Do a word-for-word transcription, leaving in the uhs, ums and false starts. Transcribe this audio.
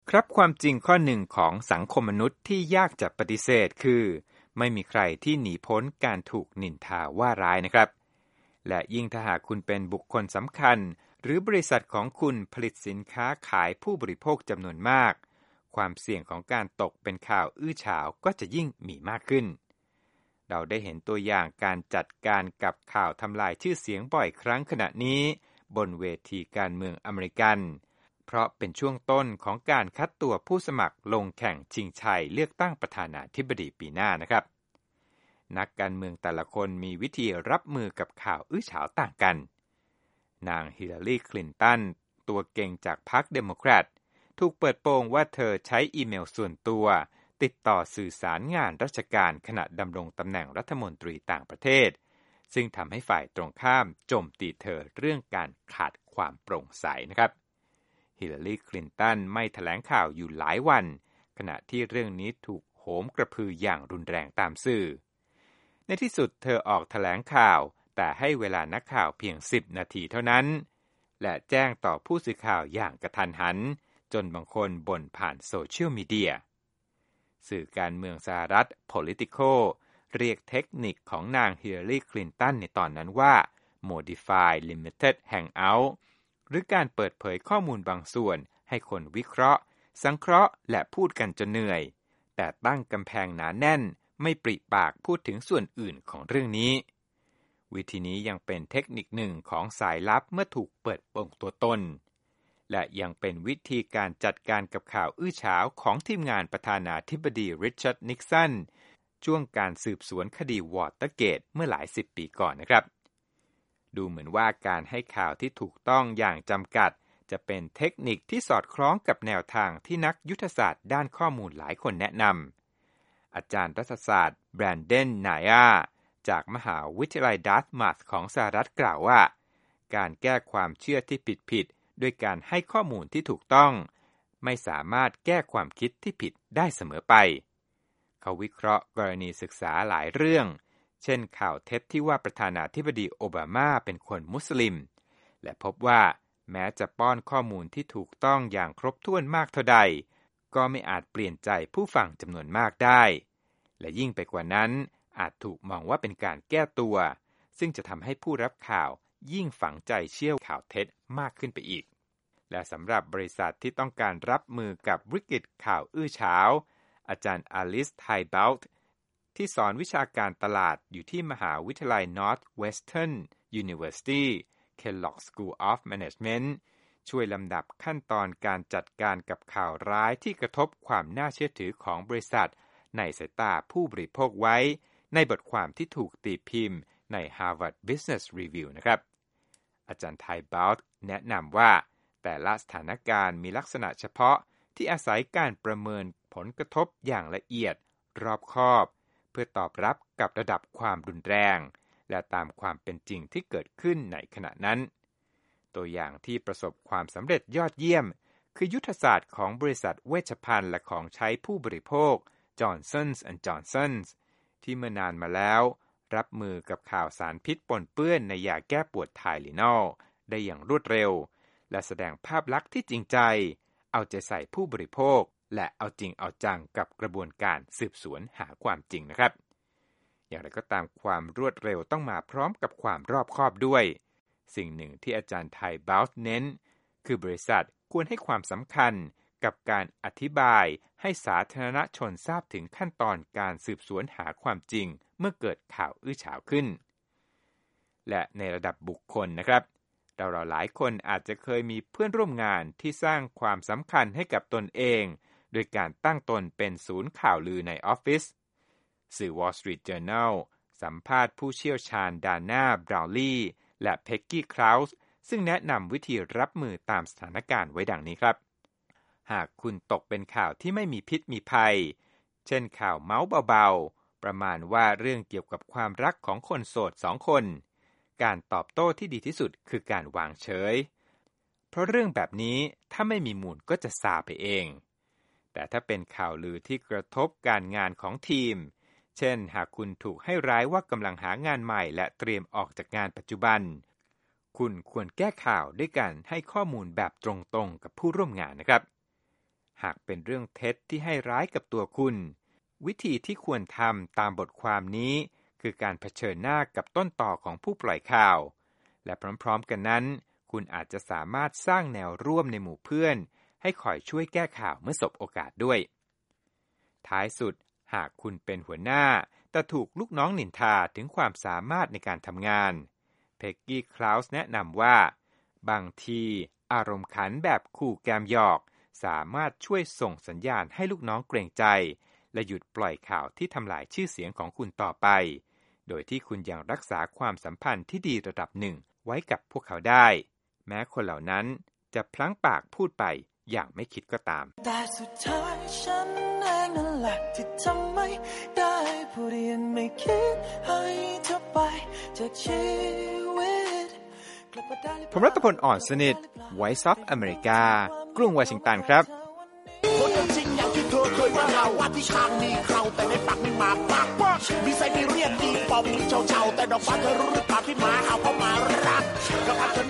ครับความจริงข้อหนึ่งของสังคมมนุษย์ที่ยากจะปฏิเสธคือไม่มีใครที่หนีพ้นการถูกนินทาว่าร้ายนะครับและยิ่งถ้าหากคุณเป็นบุคคลสำคัญหรือบริษัทของคุณผลิตสินค้าขายผู้บริโภคจำนวนมากความเสี่ยงของการตกเป็นข่าวอื้อฉาวก็จะยิ่งมีมากขึ้นเราได้เห็นตัวอย่างการจัดการกับข่าวทำลายชื่อเสียงบ่อยครั้งขณะนี้บนเวทีการเมืองอเมริกันเพราะเป็นช่วงต้นของการคัดตัวผู้สมัครลงแข่งชิงชัยเลือกตั้งประธานาธิบดีปีหน้านะครับนักการเมืองแต่ละคนมีวิธีรับมือกับข่าวอื้อฉาวต่างกันนางฮิลลารีคลินตันตัวเก่งจากพรรคเดโมแครตถูกเปิดโปงว่าเธอใช้อีเมลส่วนตัวติดต่อสื่อสารงานราชการขณะดำรงตำแหน่งรัฐมนตรีต่างประเทศซึ่งทำให้ฝ่ายตรงข้ามโจมตีเธอเรื่องการขาดความโปร่งใสนะครับฮิลลารีคลินตันไม่แถลงข่าวอยู่หลายวันขณะที่เรื่องนี้ถูกโหมกระพืออย่างรุนแรงตามสื่อในที่สุดเธอออกแถลงข่าวแต่ให้เวลานักข่าวเพียงสิบนาทีเท่านั้นและแจ้งต่อผู้สื่อข่าวอย่างกระทันหันจนบางคนบ่นผ่านโซเชียลมีเดียสื่อการเมืองสหรัฐ Politico เรียกเทคนิคของนางฮิลลารีคลินตันในตอนนั้นว่า Modified Limited Hangout หรือการเปิดเผยข้อมูลบางส่วนให้คนวิเคราะห์สังเคราะห์และพูดกันจนเหนื่อยแต่ตั้งกำแพงหนาแน่นไม่ปริปากพูดถึงส่วนอื่นของเรื่องนี้วิธีนี้ยังเป็นเทคนิคหนึ่งของสายลับเมื่อถูกเปิดโปงตัวตนและยังเป็นวิธีการจัดการกับข่าวอื้อฉาวของทีมงานประธานาธิบดีริชาร์ดนิกสันช่วงการสืบสวนคดีวอเตอร์เกตเมื่อหลายสิบปีก่อนนะครับดูเหมือนว่าการให้ข่าวที่ถูกต้องอย่างจำกัดจะเป็นเทคนิคที่สอดคล้องกับแนวทางที่นักยุทธศาสตร์ด้านข้อมูลหลายคนแนะนำอาจารย์รัฐศาสตร์แบรนเดนไนอาจากมหาวิทยาลัยดัตมัธของสหรัฐกล่าวว่าการแก้ความเชื่อที่ผิดๆด้วยการให้ข้อมูลที่ถูกต้องไม่สามารถแก้ความคิดที่ผิดได้เสมอไปเขาวิเคราะห์กรณีศึกษาหลายเรื่องเช่นข่าวเท็จที่ว่าประธานาธิบดีโอบามาเป็นคนมุสลิมและพบว่าแม้จะป้อนข้อมูลที่ถูกต้องอย่างครบถ้วนมากเท่าใดก็ไม่อาจเปลี่ยนใจผู้ฟังจำนวนมากได้และยิ่งไปกว่านั้นอาจถูกมองว่าเป็นการแก้ตัวซึ่งจะทำให้ผู้รับข่าวยิ่งฝังใจเชื่อข่าวเท็จมากขึ้นไปอีกและสำหรับบริษัทที่ต้องการรับมือกับวิกฤตข่าวอื้อฉาวอาจารย์อลิสไทเบลต์ที่สอนวิชาการตลาดอยู่ที่มหาวิทยาลัย Northwestern University Kellogg School of Management ช่วยลำดับขั้นตอนการจัดการกับข่าวร้ายที่กระทบความน่าเชื่อถือของบริษัทในสายตาผู้บริโภคไว้ในบทความที่ถูกตีพิมพ์ใน Harvard Business Review นะครับอาจารย์ไทเบลต์แนะนำว่าแต่ละสถานการณ์มีลักษณะเฉพาะที่อาศัยการประเมินผลกระทบอย่างละเอียดรอบคอบเพื่อตอบรับกับระดับความรุนแรงและตามความเป็นจริงที่เกิดขึ้นในขณะนั้นตัวอย่างที่ประสบความสำเร็จยอดเยี่ยมคือยุทธศาสตร์ของบริษัทเวชภัณฑ์และของใช้ผู้บริโภค Johnson แอนด์ Johnson ที่เมื่อนานมาแล้วรับมือกับข่าวสารพิษปนเปื้อนในยาแก้ปวดไทลินอลได้อย่างรวดเร็วและแสดงภาพลักษณ์ที่จริงใจเอาใจใส่ผู้บริโภคและเอาจริงเอาจังกับกระบวนการสืบสวนหาความจริงนะครับอย่างไรก็ตามความรวดเร็วต้องมาพร้อมกับความรอบคอบด้วยสิ่งหนึ่งที่อาจารย์ไทเบลต์เน้นคือบริษัทควรให้ความสำคัญกับการอธิบายให้สาธารณชนทราบถึงขั้นตอนการสืบสวนหาความจริงเมื่อเกิดข่าวอื้อฉาวขึ้นและในระดับบุคคลนะครับเราหลายคนอาจจะเคยมีเพื่อนร่วมงานที่สร้างความสำคัญให้กับตนเองโดยการตั้งตนเป็นศูนย์ข่าวลือในออฟฟิศสื่อ Wall Street Journal สัมภาษณ์ผู้เชี่ยวชาญดาน่าบราวลีและเพ็กกี้คลาวส์ซึ่งแนะนำวิธีรับมือตามสถานการณ์ไว้ดังนี้ครับหากคุณตกเป็นข่าวที่ไม่มีพิษมีภัยเช่นข่าวเมาส์เบาๆประมาณว่าเรื่องเกี่ยวกับความรักของคนโสดสองคนการตอบโต้ที่ดีที่สุดคือการวางเฉยเพราะเรื่องแบบนี้ถ้าไม่มีมูลก็จะซาไปเองแต่ถ้าเป็นข่าวลือที่กระทบการงานของทีมเช่นหากคุณถูกให้ร้ายว่ากำลังหางานใหม่และเตรียมออกจากงานปัจจุบันคุณควรแก้ข่าวด้วยการให้ข้อมูลแบบตรงๆกับผู้ร่วมงานนะครับหากเป็นเรื่องเท็จที่ให้ร้ายกับตัวคุณวิธีที่ควรทำตามบทความนี้คือการเผชิญหน้ากับต้นต่อของผู้ปล่อยข่าวและพร้อมๆกันนั้นคุณอาจจะสามารถสร้างแนวร่วมในหมู่เพื่อนให้คอยช่วยแก้ข่าวเมื่อสบโอกาสด้วยท้ายสุดหากคุณเป็นหัวหน้าแต่ถูกลูกน้องนินทาถึงความสามารถในการทำงานเพกกี้คลาวส์แนะนำว่าบางทีอารมณ์ขันแบบขู่แกมหยอกสามารถช่วยส่งสัญญาณให้ลูกน้องเกรงใจและหยุดปล่อยข่าวที่ทำลายชื่อเสียงของคุณต่อไปโดยที่คุณยังรักษาความสัมพันธ์ที่ดีระดับหนึ่งไว้กับพวกเขาได้แม้คนเหล่านั้นจะพลั้งปากพูดไปอย่างไม่คิดก็ตามแต่สุดท้ายฉันเองนั่นแหละที่ทำไม่ได้ผู้เรียนไม่คิดให้เธอไปจากชีวิตผมรัตพลอ่อนสนิท Voice of America กรุงวอชิงตันครับคนจริงอย่างที่เธอเคยว่าเราว่าที่ทางมีเขาแต่ในปากไม่มาปากว่ามีไซบีเรียนดีปอบมีเฉาๆแต่ดอกฟ้าเธอรู้หรือเปล่าที่มาเอาเข้ามารักกับอัธ